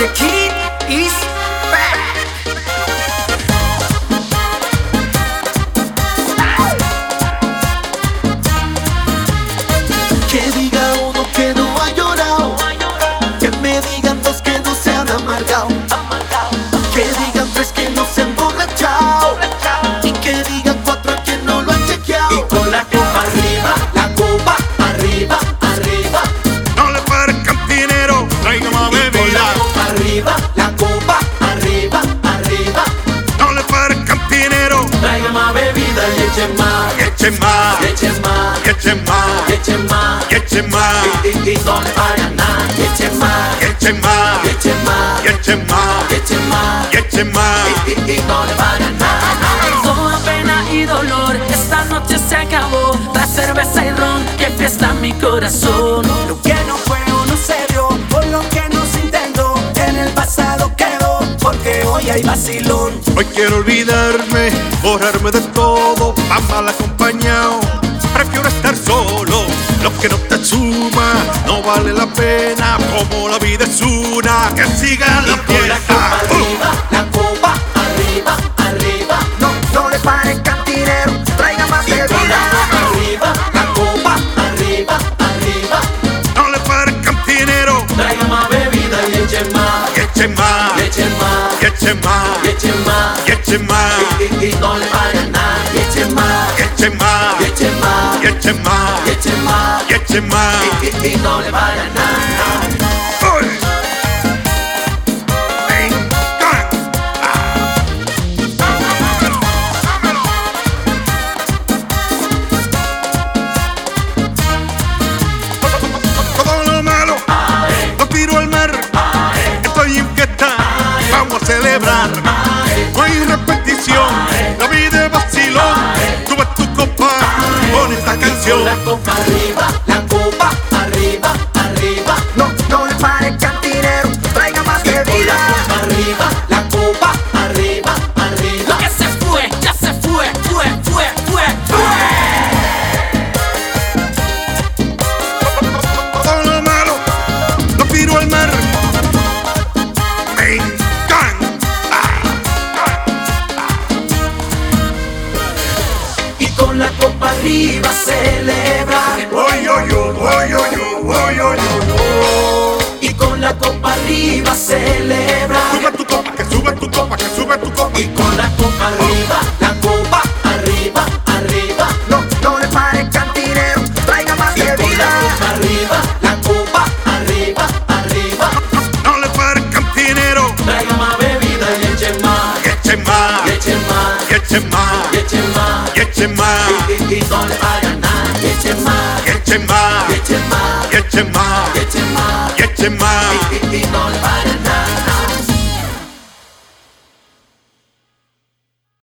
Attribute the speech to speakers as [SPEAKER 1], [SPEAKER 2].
[SPEAKER 1] King is back.
[SPEAKER 2] Que diga uno que no ha llorado, que me digan dos que no se han amargado, que digan tres que no se han emborrachado, y que digan cuatro que no lo han chequeado.
[SPEAKER 1] Y con la copa arriba, la copa arriba, arriba.
[SPEAKER 3] No le pare cantinero, traiga más
[SPEAKER 1] Y con
[SPEAKER 3] bebida.
[SPEAKER 1] la copa arriba, la copa arriba, arriba.
[SPEAKER 3] No le pare cantinero,
[SPEAKER 1] Traiga más bebida y eche más,
[SPEAKER 3] y eche más,
[SPEAKER 1] y eche más,
[SPEAKER 3] y eche más,
[SPEAKER 1] y eche más.
[SPEAKER 3] y eche más,
[SPEAKER 1] Y no le vaya nada, y eche más,
[SPEAKER 3] y eche más,
[SPEAKER 1] y eche más,
[SPEAKER 3] y eche más,
[SPEAKER 1] y eche más.
[SPEAKER 3] y eche más.
[SPEAKER 1] Y no le vaya nada.
[SPEAKER 4] Toda pena y dolor, esta noche se acabó. La cerveza y ron, que fiesta mi corazón.
[SPEAKER 2] Lo que no fue o no se dio, por lo que no se intentó, en el pasado quedó, porque hoy hay vacilón.
[SPEAKER 3] Hoy quiero olvidarme, borrarme de todo, va mal acompañado. Prefiero estar solo, lo que no te suma no vale la pena. Como la vida es una, que siga la
[SPEAKER 1] Con la copa
[SPEAKER 3] fiesta.
[SPEAKER 1] arriba, la copa arriba, arriba.
[SPEAKER 2] No le pare cantinero, traiga más
[SPEAKER 1] Y con la
[SPEAKER 2] bebida.
[SPEAKER 1] copa arriba, la copa arriba, arriba.
[SPEAKER 3] No le pare cantinero,
[SPEAKER 1] Traiga más bebida y eche más,
[SPEAKER 3] y eche más,
[SPEAKER 1] y eche más,
[SPEAKER 3] y eche más,
[SPEAKER 1] y eche más.
[SPEAKER 3] y eche más,
[SPEAKER 1] Y no le vaya nada, y eche más,
[SPEAKER 3] y eche más,
[SPEAKER 1] y eche más,
[SPEAKER 3] y eche más,
[SPEAKER 1] y eche más.
[SPEAKER 3] y eche más.
[SPEAKER 1] Y no le vaya nada.
[SPEAKER 3] ¡Uy! Venga. Todo lo malo lo tiro al mar. Estoy en fiesta, vamos a celebrar. No hay repetición, la vida es vacilón. Sube tu copa con esta canción.
[SPEAKER 1] Con la copa arriba, la copa arriba, arriba.
[SPEAKER 2] No le pare cantinero, traiga más
[SPEAKER 1] Con la
[SPEAKER 2] bebida.
[SPEAKER 1] copa arriba, la copa arriba, arriba.
[SPEAKER 4] Lo que se fue, ya se fue, fue.
[SPEAKER 3] Todo lo malo lo tiro al mar. Me encanta.
[SPEAKER 1] Y con la copa arriba celebrar.
[SPEAKER 3] Oy, oy, oy, oy, oy, oy, oy, oy.
[SPEAKER 1] Y con la copa arriba celebrar.
[SPEAKER 3] Sube tu copa, que sube tu copa, que sube tu copa.
[SPEAKER 1] Y con la copa arriba, la copa arriba, arriba.
[SPEAKER 2] No le pare cantinero, traiga más
[SPEAKER 1] Y con la
[SPEAKER 2] bebida.
[SPEAKER 1] copa arriba, la copa arriba, arriba.
[SPEAKER 3] No le pare cantinero,
[SPEAKER 1] Traiga más bebida y eche más,
[SPEAKER 3] y eche más,
[SPEAKER 1] y eche más,
[SPEAKER 3] y eche más,
[SPEAKER 1] y eche más.
[SPEAKER 3] y eche más,
[SPEAKER 1] Y no le vaya nada, y eche más,
[SPEAKER 3] y eche más,
[SPEAKER 1] y eche más,
[SPEAKER 3] y eche más,
[SPEAKER 1] y eche más.
[SPEAKER 3] y eche más.
[SPEAKER 1] Y no le